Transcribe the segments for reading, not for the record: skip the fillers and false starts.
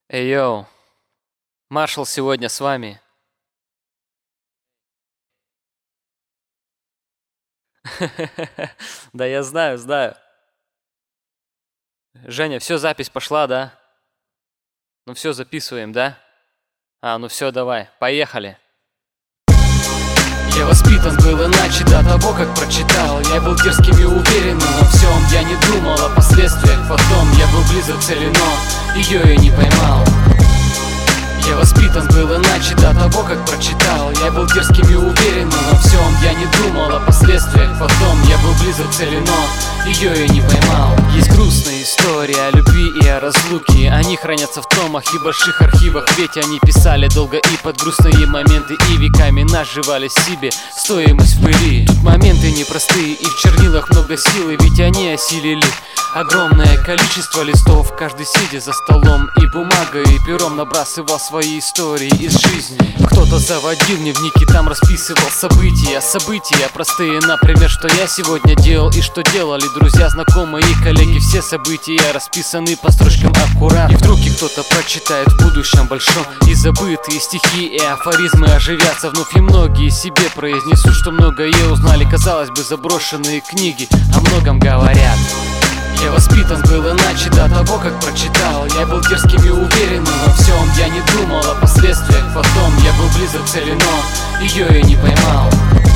Эй, йоу, Маршал сегодня с вами. Да я знаю. Женя, все, запись пошла, да? Ну все, записываем, да? Ну все, давай, поехали. Я воспитан был иначе до того, как прочитал. Я был дерзким и уверенным во всем. Я не думал о последствиях потом. Я был близок к цели, но ее я не поймал. Я воспитан был иначе до того, как прочитал. Я был дерзким и уверенным во всем. Я не думал о последствиях потом. Я был близок к цели, но ее я не поймал. Есть грустные истории о любви и о разлуке. Они хранятся в томах и больших архивах. Ведь они писали долго и под грустные моменты, и веками наживали себе стоимость в пыли. Тут моменты непростые, и в чернилах много силы. Ведь они осилили огромное количество листов. Каждый сидя за столом и бумагой, и пером набрасывал свои истории из жизни. Кто-то заводил дневники, там расписывал события простые, например, что я сегодня делал и что делали друзья, знакомые и коллеги. Все события расписаны по строчкам аккуратно. И вдруг их кто-то прочитает в будущем большом, и забытые стихи и афоризмы оживятся вновь. И многие себе произнесут, что многое узнали. Казалось бы, заброшенные книги о многом говорят. Я воспитан был иначе до того, как прочитал. Я был дерзким и уверенным во всем. Я не думал о последствиях потом. Я был близок к цели, но ее я не поймал.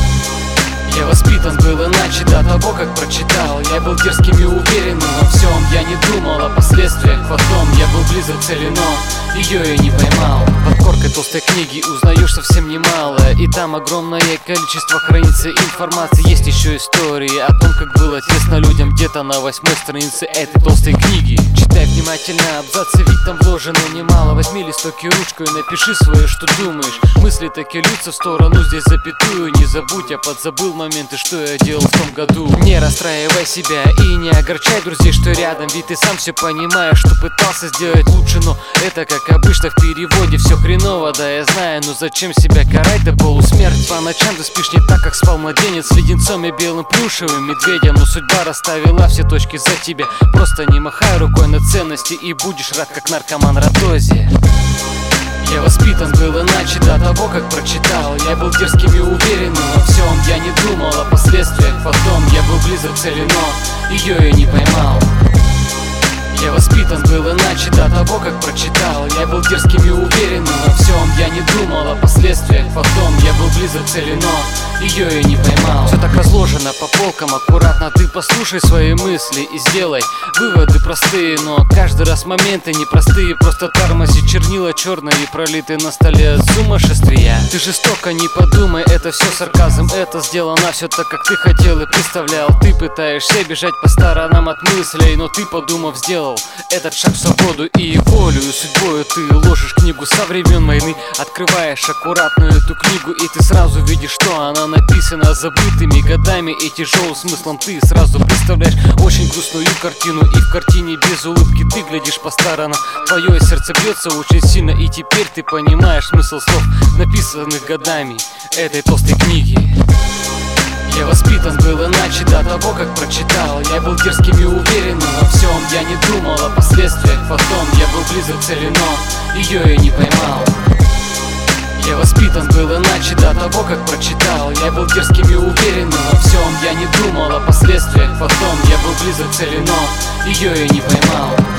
Я воспитан был иначе до того, как прочитал. Я был дерзким и уверенным во всем. Я не думал о последствиях потом. Я был близок к цели, но ее я не поймал. Под коркой толстой книги узнаешь совсем немало, и там огромное количество хранится информации. Есть еще истории о том, как было тесно людям где-то на 8-й странице этой толстой книги. Читай внимательно абзацы, ведь там вложено немало. Возьми листок и ручку и напиши свое, что думаешь. Мысли так и льются в сторону, здесь запятую. Не забудь, я подзабыл моменты, что я делал в том году. Не расстраивай себя и не огорчай друзей, что рядом. Ведь ты сам все понимаешь, что пытался сделать лучше, но это как обычно в переводе. Все хреново, да я знаю, но зачем себя карать до полусмерти? По ночам ты спишь не так, как спал младенец с леденцом и белым плюшевым медведем. Но судьба расставила все точки за тебя. Просто не махай рукой на ценности, и будешь рад, как наркоман Радозе. Я воспитан был иначе до того, как прочитал. Я был дерзким и уверенным во всем. Я не думал о последствиях потом. Я был близок к цели, но ее я не поймал. Я воспитан был иначе до того, как прочитал. Я был дерзким и уверенным во всем. Я не думал о последствиях потом. Я был близок к цели, но ее я не поймал. Все так разложено по полкам аккуратно. Ты послушай свои мысли и сделай выводы простые, но каждый раз моменты непростые. Просто тормози, чернила черные пролиты на столе от сумасшествия. Ты жестоко не подумай, это все сарказм. Это сделано все так, как ты хотел и представлял. Ты пытаешься бежать по сторонам от мыслей, но ты, подумав, сделал этот шаг в свободу и волю, и судьбою. Ты ложишь книгу со времен войны, открываешь аккуратно эту книгу, и ты сразу видишь, что она написана забытыми годами и тяжелым смыслом. Ты сразу представляешь очень грустную картину, и в картине без улыбки ты глядишь по сторонам. Твое сердце бьется очень сильно, и теперь ты понимаешь смысл слов, написанных годами этой толстой книги. Я воспитан был иначе до того, как прочитал. Я был дерзким и уверенным во всем. Я не думал о последствиях потом. Я был близок к цели, но ее я не поймал. Я воспитан был иначе до того, как прочитал. Я был дерзким и уверенным во всем. Я не думал о последствиях потом. Я был близок к цели, но ее я не поймал.